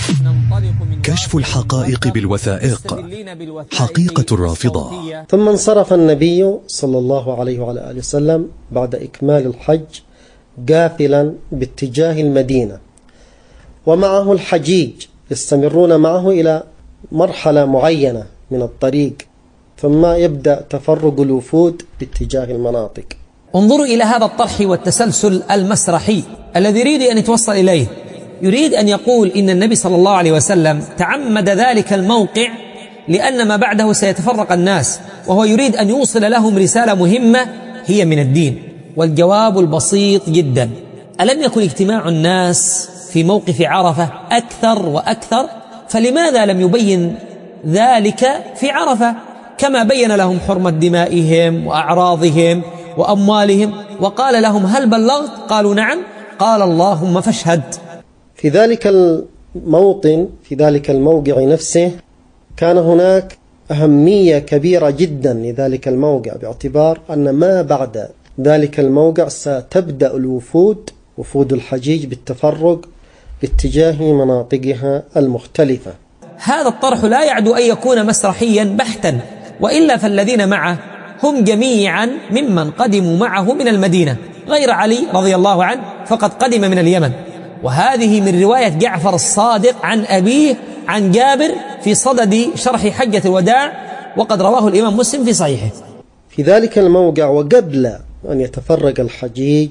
كشف الحقائق بالوثائق، حقيقة الرافضة. ثم انصرف النبي صلى الله عليه وعلى آله وسلم بعد إكمال الحج قافلا باتجاه المدينة، ومعه الحجيج يستمرون معه إلى مرحلة معينة من الطريق، ثم يبدأ تفرق الوفود باتجاه المناطق. انظروا إلى هذا الطرح والتسلسل المسرحي الذي يريد أن يتوصل إليه. يريد أن يقول إن النبي صلى الله عليه وسلم تعمد ذلك الموقع لأن ما بعده سيتفرق الناس، وهو يريد أن يوصل لهم رسالة مهمة هي من الدين. والجواب البسيط جدا: ألم يكن اجتماع الناس في موقف عرفة أكثر وأكثر؟ فلماذا لم يبين ذلك في عرفة كما بين لهم حرمة دمائهم وأعراضهم وأموالهم، وقال لهم: هل بلغت؟ قالوا: نعم. قال: اللهم فاشهد. في ذلك الموطن، في ذلك الموقع نفسه، كان هناك أهمية كبيرة جدا لذلك الموقع، باعتبار أن ما بعد ذلك الموقع ستبدأ الوفود، وفود الحجيج، بالتفرق باتجاه مناطقها المختلفة. هذا الطرح لا يعدو أن يكون مسرحيا بحتا، وإلا فالذين معه هم جميعا ممن قدموا معه من المدينة، غير علي رضي الله عنه فقد قدم من اليمن. وهذه من رواية جعفر الصادق عن أبيه عن جابر في صدد شرح حجة الوداع، وقد رواه الإمام مسلم في صحيحه. في ذلك الموقع وقبل أن يتفرق الحجيج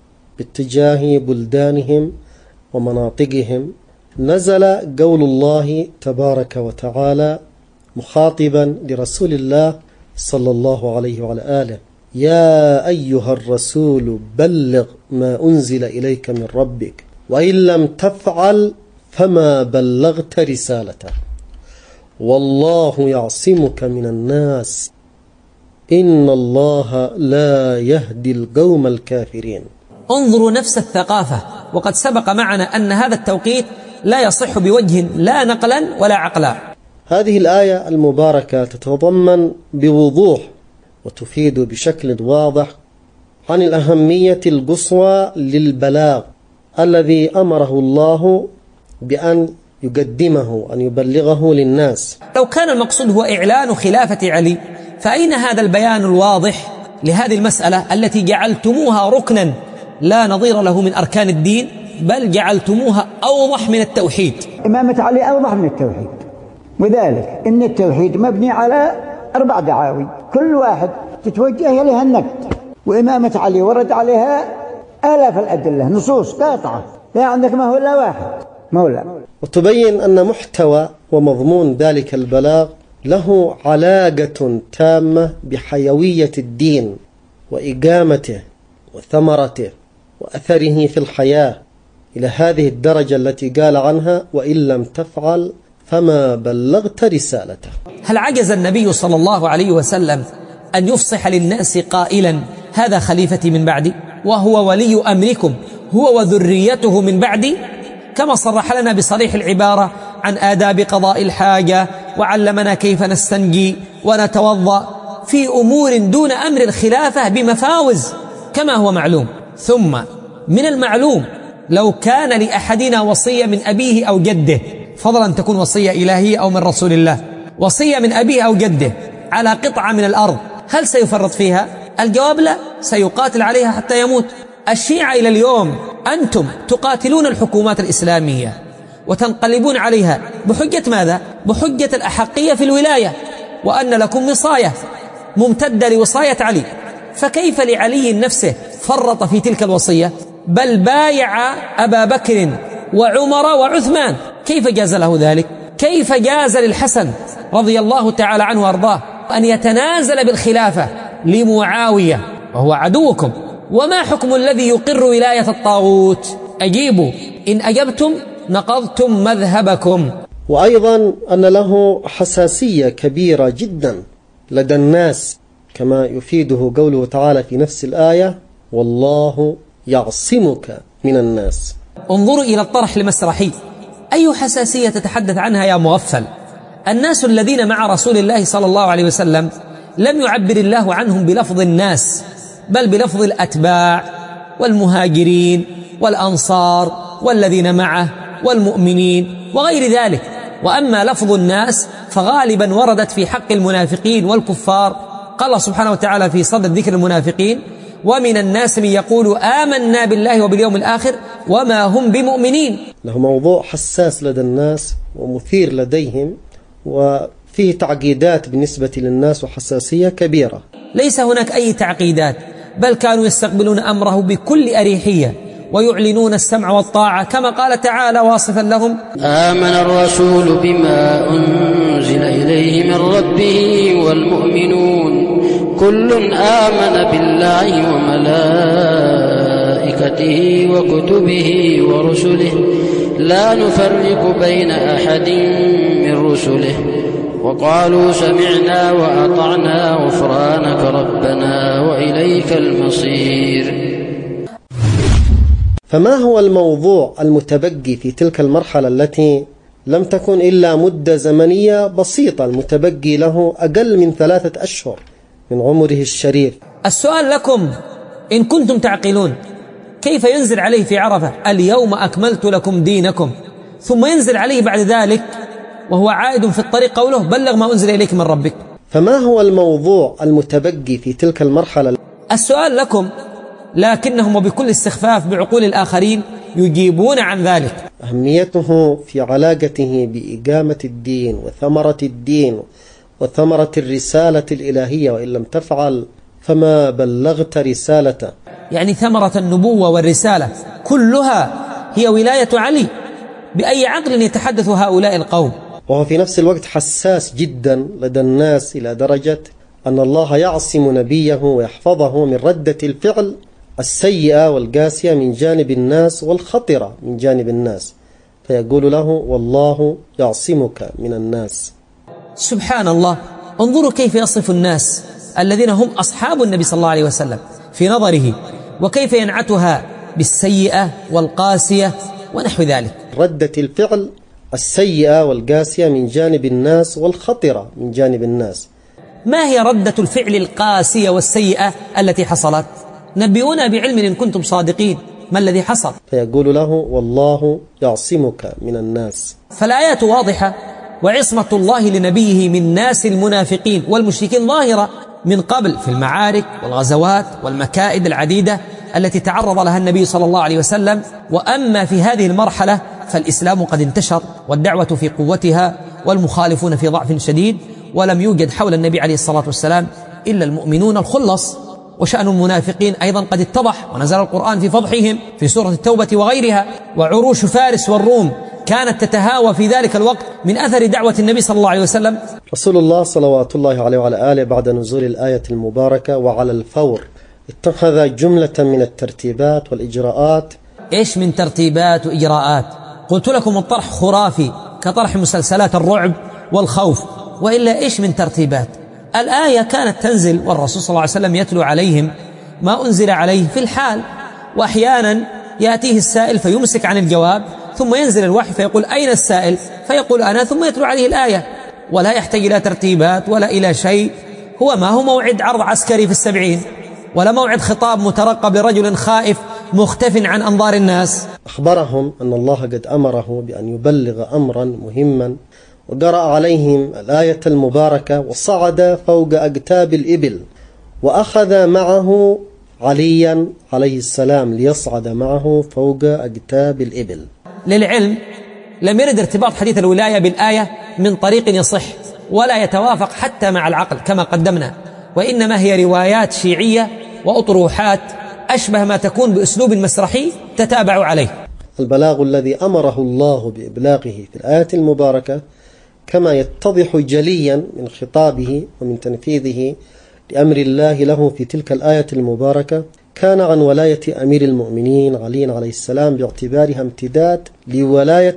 باتجاه بلدانهم ومناطقهم، نزل قول الله تبارك وتعالى مخاطبا لرسول الله صلى الله عليه وعلى آله: يا أيها الرسول بلغ ما أنزل إليك من ربك وإن لم تفعل فما بلغت رسالته والله يعصمك من الناس إن الله لا يهدي القوم الكافرين. انظروا نفس الثقافة، وقد سبق معنا أن هذا التوقيت لا يصح بوجه لا نقلا ولا عقلا. هذه الآية المباركة تتضمن بوضوح وتفيد بشكل واضح عن الأهمية القصوى للبلاغ الذي أمره الله بأن يقدمه، أن يبلغه للناس. لو كان المقصود هو إعلان خلافة علي، فأين هذا البيان الواضح لهذه المسألة التي جعلتموها ركنا لا نظير له من أركان الدين، بل جعلتموها أوضح من التوحيد؟ إمامة علي أوضح من التوحيد، وذلك إن التوحيد مبني على 4 دعاوي كل واحد تتوجه إليها النقد، وإمامة علي ورد عليها آلاف الأدلة، نصوص قاطعة، لا عندك ما هو إلا واحد مولى. وتبين أن محتوى ومضمون ذلك البلاغ له علاقة تامة بحيوية الدين وإقامته وثمرته وأثره في الحياة، إلى هذه الدرجة التي قال عنها: وإن لم تفعل فما بلغت رسالته. هل عجز النبي صلى الله عليه وسلم أن يفصح للناس قائلا: هذا خليفتي من بعدي وهو ولي أمركم هو وذريته من بعدي؟ كما صرح لنا بصريح العبارة عن آداب قضاء الحاجة، وعلمنا كيف نستنجي ونتوضأ في أمور دون أمر الخلافة بمفاوز كما هو معلوم. ثم من المعلوم لو كان لأحدنا وصية من أبيه أو جده، فضلا أن تكون وصية إلهية أو من رسول الله، وصية من أبيه أو جده على قطعة من الأرض، هل سيفرط فيها؟ الجواب لا، سيقاتل عليها حتى يموت. الشيعة إلى اليوم أنتم تقاتلون الحكومات الإسلامية وتنقلبون عليها بحجة ماذا؟ بحجة الأحقية في الولاية، وأن لكم وصاية ممتدة لوصاية علي. فكيف لعلي نفسه فرط في تلك الوصية؟ بل بايع أبا بكر وعمر وعثمان. كيف جاز له ذلك؟ كيف جاز للحسن رضي الله تعالى عنه وارضاه أن يتنازل بالخلافة لمعاوية وهو عدوكم؟ وما حكم الذي يقر ولاية الطاغوت؟ أجيبوا، إن أجبتم نقضتم مذهبكم. وأيضا أن له حساسية كبيرة جدا لدى الناس، كما يفيده قوله تعالى في نفس الآية: والله يعصمك من الناس. انظروا إلى الطرح المسرحي، أي حساسية تتحدث عنها يا مغفل؟ الناس الذين مع رسول الله صلى الله عليه وسلم لم يعبر الله عنهم بلفظ الناس، بل بلفظ الأتباع والمهاجرين والأنصار والذين معه والمؤمنين وغير ذلك. وأما لفظ الناس فغالبا وردت في حق المنافقين والكفار. قال الله سبحانه وتعالى في صدد ذكر المنافقين: ومن الناس من يقول آمنا بالله وباليوم الآخر وما هم بمؤمنين. له موضوع حساس لدى الناس ومثير لديهم، وفيه تعقيدات بالنسبة للناس وحساسية كبيرة. ليس هناك أي تعقيدات، بل كانوا يستقبلون أمره بكل أريحية ويعلنون السمع والطاعة، كما قال تعالى واصفا لهم: آمن الرسول بما أنزل إليه من ربه والمؤمنون كل آمن بالله وملائكته وكتبه ورسله لا نفرق بين أحد من رسله وقالوا سمعنا وأطعنا غفرانك ربنا وإليك المصير. فما هو الموضوع المتبقي في تلك المرحلة التي لم تكن إلا مدة زمنية بسيطة، المتبقي له أقل من 3 أشهر من عمره الشريف؟ السؤال لكم إن كنتم تعقلون: كيف ينزل عليه في عرفة اليوم أكملت لكم دينكم، ثم ينزل عليه بعد ذلك وهو عائد في الطريق قوله: بلغ ما أنزل إليك من ربك؟ فما هو الموضوع المتبقي في تلك المرحلة؟ السؤال لكم، لكنهم وبكل استخفاف بعقول الآخرين يجيبون عن ذلك. أهميته في علاقته بإقامة الدين وثمرة الدين وثمرة الرسالة الإلهية، وإن لم تفعل فما بلغت رسالته. يعني ثمرة النبوة والرسالة كلها هي ولاية علي. بأي عقل يتحدث هؤلاء القوم؟ وهو في نفس الوقت حساس جدا لدى الناس إلى درجة أن الله يعصم نبيه ويحفظه من ردة الفعل السيئة والقاسية من جانب الناس والخطرة من جانب الناس، فيقول له: والله يعصمك من الناس. سبحان الله. انظروا كيف يصف الناس الذين هم أصحاب النبي صلى الله عليه وسلم في نظره، وكيف ينعتها بالسيئة والقاسية ونحو ذلك. ردة الفعل السيئة والقاسية من جانب الناس والخطرة من جانب الناس. ما هي ردة الفعل القاسية والسيئة التي حصلت؟ نبئونا بعلم إن كنتم صادقين، ما الذي حصل؟ فيقول له: والله يعصمك من الناس. فالآيات واضحة، وعصمة الله لنبيه من ناس المنافقين والمشركين ظاهرة من قبل في المعارك والغزوات والمكائد العديدة التي تعرض لها النبي صلى الله عليه وسلم. وأما في هذه المرحلة فالإسلام قد انتشر والدعوة في قوتها والمخالفون في ضعف شديد، ولم يوجد حول النبي عليه الصلاة والسلام إلا المؤمنون الخلص. وشأن المنافقين أيضا قد اتضح، ونزل القرآن في فضحهم في سورة التوبة وغيرها. وعروش فارس والروم كانت تتهاوى في ذلك الوقت من أثر دعوة النبي صلى الله عليه وسلم. رسول الله صلوات الله عليه وعلى آله بعد نزول الآية المباركة وعلى الفور اتخذ جملة من الترتيبات والإجراءات. إيش من ترتيبات وإجراءات؟ قلت لكم الطرح خرافي كطرح مسلسلات الرعب والخوف، وإلا إيش من ترتيبات؟ الآية كانت تنزل والرسول صلى الله عليه وسلم يتلو عليهم ما أنزل عليه في الحال، وأحيانا يأتيه السائل فيمسك عن الجواب، ثم ينزل الوحي فيقول: أين السائل؟ فيقول: أنا، ثم يتلو عليه الآية، ولا يحتاج إلى ترتيبات ولا إلى شيء. هو ما هو موعد عرض عسكري في 70، ولا موعد خطاب مترقب لرجل خائف مختف عن أنظار الناس. أخبرهم أن الله قد أمره بأن يبلغ أمرا مهما، وقرأ عليهم الآية المباركة وصعد فوق أقتاب الإبل، وأخذ معه عليا عليه السلام ليصعد معه فوق أقتاب الإبل. للعلم لم يرد ارتباط حديث الولاية بالآية من طريق يصح ولا يتوافق حتى مع العقل كما قدمنا، وإنما هي روايات شيعية وأطروحات أشبه ما تكون بأسلوب مسرحي تتابع عليه. البلاغ الذي أمره الله بإبلاغه في الآية المباركة كما يتضح جليا من خطابه ومن تنفيذه لأمر الله له في تلك الآية المباركة كان عن ولاية أمير المؤمنين علي عليه السلام، باعتبارها امتداد لولاية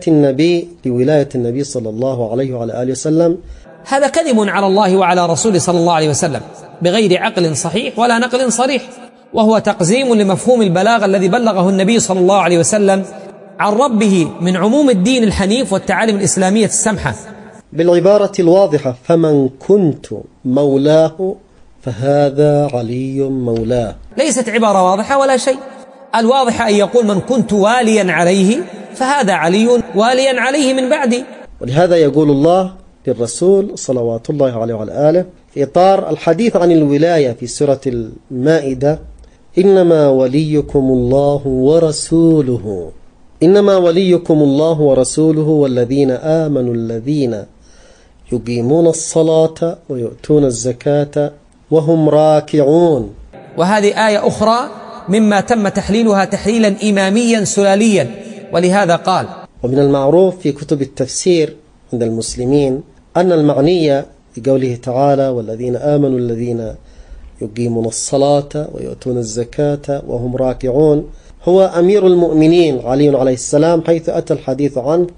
النبي صلى الله عليه وعلى آله وسلم. هذا كذب على الله وعلى رسوله صلى الله عليه وسلم بغير عقل صحيح ولا نقل صريح، وهو تقزيم لمفهوم البلاغ الذي بلغه النبي صلى الله عليه وسلم عن ربه من عموم الدين الحنيف والتعاليم الإسلامية السمحة. بالعبارة الواضحة: فمن كنت مولاه فهذا علي مولاه. ليست عبارة واضحة ولا شيء، الواضح أن يقول من كنت واليا عليه فهذا علي واليا عليه من بعدي. ولهذا يقول الله للرسول صلوات الله عليه وعلى آله في إطار الحديث عن الولاية في سورة المائدة: إنما وليكم الله ورسوله، إنما وليكم الله ورسوله والذين آمنوا الذين يقيمون الصلاة ويؤتون الزكاة وهم راكعون. وهذه آية أخرى مما تم تحليلها تحليلا إماميا سلاليا، ولهذا قال: ومن المعروف في كتب التفسير عند المسلمين أن المعنية بقوله تعالى والذين آمنوا الذين يقيمون الصلاة ويؤتون الزكاة وهم راكعون هو أمير المؤمنين علي عليه السلام، حيث أتى الحديث عنه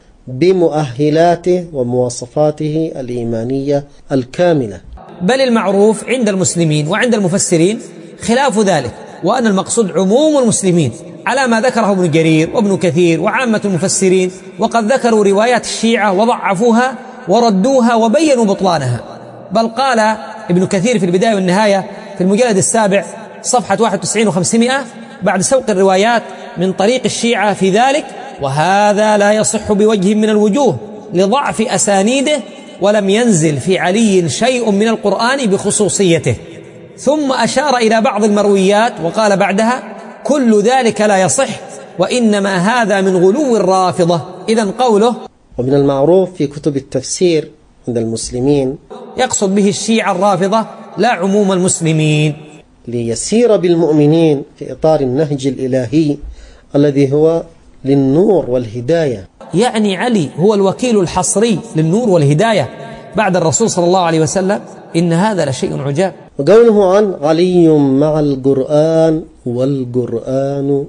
بمؤهلاته ومواصفاته الإيمانية الكاملة. بل المعروف عند المسلمين وعند المفسرين خلاف ذلك، وأن المقصود عموم المسلمين على ما ذكره ابن جرير وابن كثير وعامة المفسرين، وقد ذكروا روايات الشيعة وضعفوها وردوها وبينوا بطلانها. بل قال ابن كثير في البداية والنهاية في المجلد السابع صفحة 91 و500 بعد سوق الروايات من طريق الشيعة في ذلك: وهذا لا يصح بوجه من الوجوه لضعف أسانيده، ولم ينزل في علي شيء من القرآن بخصوصيته. ثم أشار إلى بعض المرويات وقال بعدها: كل ذلك لا يصح، وإنما هذا من غلو الرافضة. إذن قوله ومن المعروف في كتب التفسير عند المسلمين يقصد به الشيعة الرافضة لا عموم المسلمين، ليسير بالمؤمنين في إطار النهج الإلهي الذي هو للنور والهداية. يعني علي هو الوكيل الحصري للنور والهداية بعد الرسول صلى الله عليه وسلم. إن هذا لشيء عجاب. وقوله عن علي مع القرآن والقرآن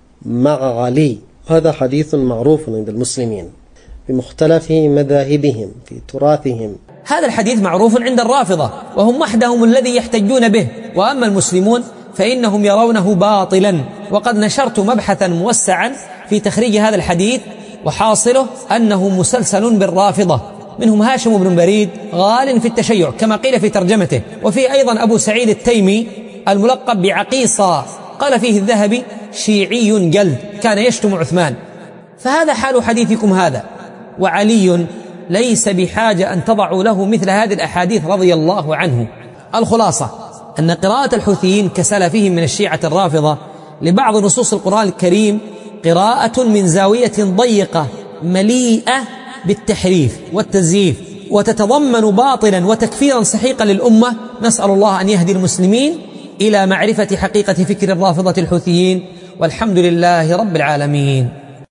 مع علي، هذا حديث معروف عند المسلمين بمختلف مذاهبهم في تراثهم. هذا الحديث معروف عند الرافضة وهم وحدهم الذي يحتجون به، وأما المسلمون فإنهم يرونه باطلا. وقد نشرت مبحثا موسعا في تخريج هذا الحديث، وحاصله أنه مسلسل بالرافضة، منهم هاشم بن بريد غال في التشيع كما قيل في ترجمته، وفيه أيضا أبو سعيد التيمي الملقب بعقيصة قال فيه الذهبي: شيعي جلد كان يشتم عثمان. فهذا حال حديثكم هذا، وعلي ليس بحاجة أن تضعوا له مثل هذه الأحاديث رضي الله عنه. الخلاصة أن قراءة الحوثيين كسلفهم من الشيعة الرافضة لبعض نصوص القرآن الكريم قراءة من زاوية ضيقة مليئة بالتحريف والتزييف، وتتضمن باطلا وتكفيرا سحيقا للأمة. نسأل الله أن يهدي المسلمين إلى معرفة حقيقة فكر الرافضة الحوثيين، والحمد لله رب العالمين.